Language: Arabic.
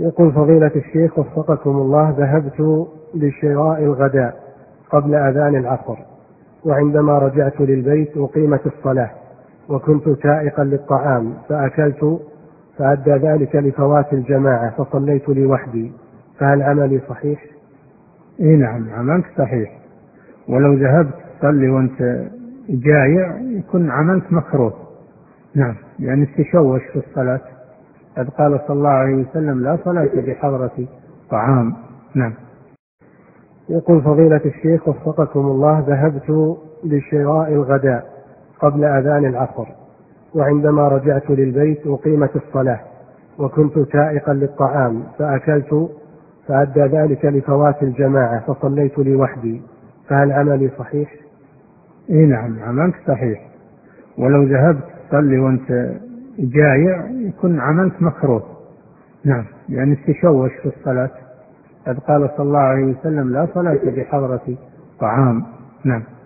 يقول فضيلة الشيخ وفقكم الله: ذهبت لشراء الغداء قبل أذان العصر، وعندما رجعت للبيت أقيمت الصلاة، وكنت سائقا للطعام فأكلت، فأدى ذلك لفوات الجماعة فصليت لوحدي، فهل عملي صحيح؟ نعم، عملك صحيح. ولو ذهبت تصلي وانت جائع يكون عملك مكروه. نعم، يعني تشوش في الصلاة. قد قال صلى الله عليه وسلم: لا صلاة بحضرة طعام. نعم. يقول فضيلة الشيخ وفقكم الله: ذهبت لشراء الغداء قبل أذان العصر، وعندما رجعت للبيت أقيمت الصلاة، وكنت سائقا للطعام فأكلت، فأدى ذلك لفوات الجماعة فصليت لوحدي، فهل عملي صحيح؟ نعم، عملك صحيح. ولو ذهبت تصلي وانت جائع يكون عملك مكروه. نعم، يعني تشوش في الصلاة. قد قال صلى الله عليه وسلم: لا صلاة بحضرة طعام. نعم.